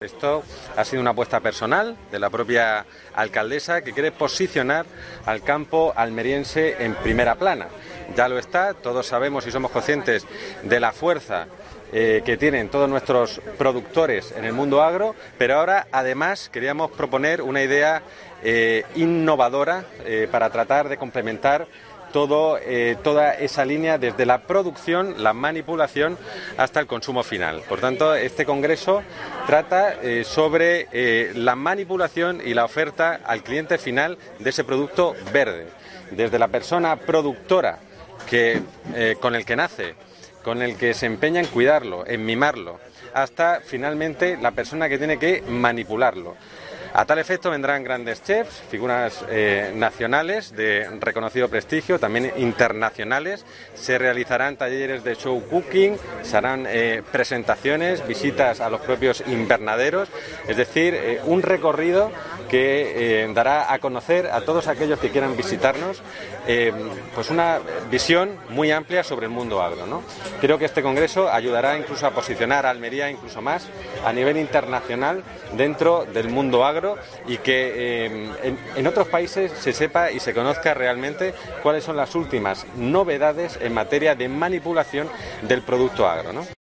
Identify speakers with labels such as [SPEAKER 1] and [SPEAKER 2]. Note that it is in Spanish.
[SPEAKER 1] Esto ha sido una apuesta personal de la propia alcaldesa, que quiere posicionar al campo almeriense en primera plana. Ya lo está, todos sabemos y somos conscientes de la fuerza que tienen todos nuestros productores en el mundo agro, pero ahora además queríamos proponer una idea innovadora para tratar de complementar toda esa línea desde la producción, la manipulación hasta el consumo final. Por tanto, este congreso trata sobre la manipulación y la oferta al cliente final de ese producto verde, desde la persona productora con el que nace, con el que se empeña en cuidarlo, en mimarlo, hasta finalmente la persona que tiene que manipularlo. A tal efecto vendrán grandes chefs, figuras nacionales de reconocido prestigio, también internacionales. Se realizarán talleres de show cooking, se harán presentaciones, visitas a los propios invernaderos, es decir, un recorrido que dará a conocer a todos aquellos que quieran visitarnos pues una visión muy amplia sobre el mundo agro, ¿no? Creo que este congreso ayudará incluso a posicionar a Almería incluso más a nivel internacional dentro del mundo agro, y que en otros países se sepa y se conozca realmente cuáles son las últimas novedades en materia de manipulación del producto agro, ¿no?